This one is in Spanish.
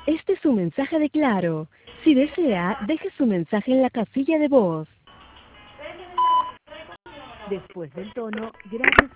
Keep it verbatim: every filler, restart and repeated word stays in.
Este es un mensaje de Claro. Si desea, deje su mensaje en la casilla de voz. Después del tono, grabe